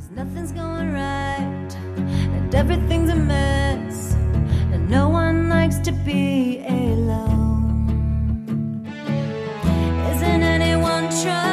Nothing's going right, and everything's a mess, and no one likes to be alone. Isn't anyone trying?